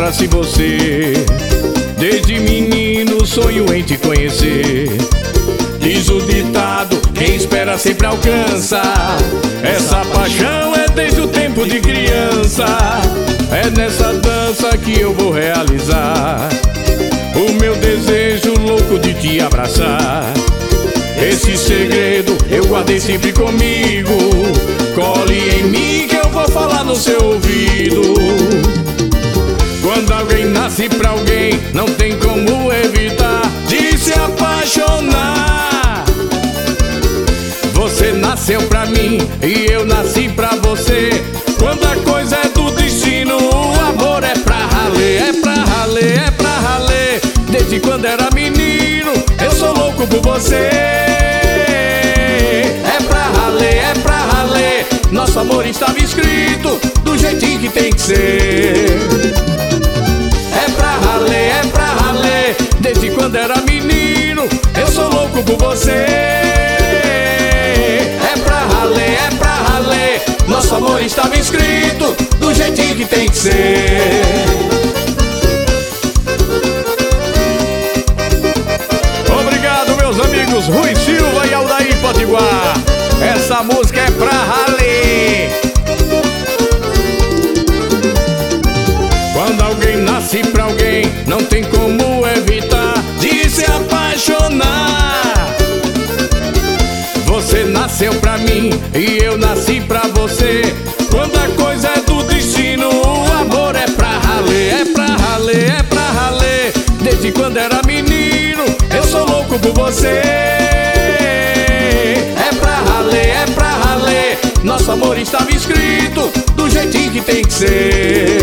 pra se você. Desde menino sonho em te conhecer. Diz o ditado, quem espera sempre alcança. Essa paixão é desde o tempo de criança. É nessa dança que eu vou realizar o meu desejo louco de te abraçar. Esse segredo eu guardei sempre comigo. Cole em mim que eu vou falar no seu ouvido. Quando alguém nasce pra alguém, não tem como evitar de se apaixonar. Você nasceu pra mim e eu nasci pra você. Quando a coisa é do destino, o amor é pra raler, é pra raler, é pra raler. Desde quando era menino, eu sou louco por você. É pra raler, é pra raler. Nosso amor estava escrito do jeitinho que tem que ser. É pra raler, é pra raler. Desde quando era menino, eu sou louco por você. É pra raler, é pra raler. Nosso amor estava escrito do jeitinho que tem que ser. Obrigado, meus amigos Rui Silva e Aldair Potiguar. Essa música é pra raler. Quando alguém nasce pra alguém, não tem como evitar de se apaixonar. Você nasceu pra mim e eu nasci pra você. Quando a coisa é do destino, o amor é pra raler, é pra raler, é pra raler. Desde quando era menino, eu sou louco por você. É pra raler, é pra raler. Nosso amor estava escrito do jeitinho que tem que ser.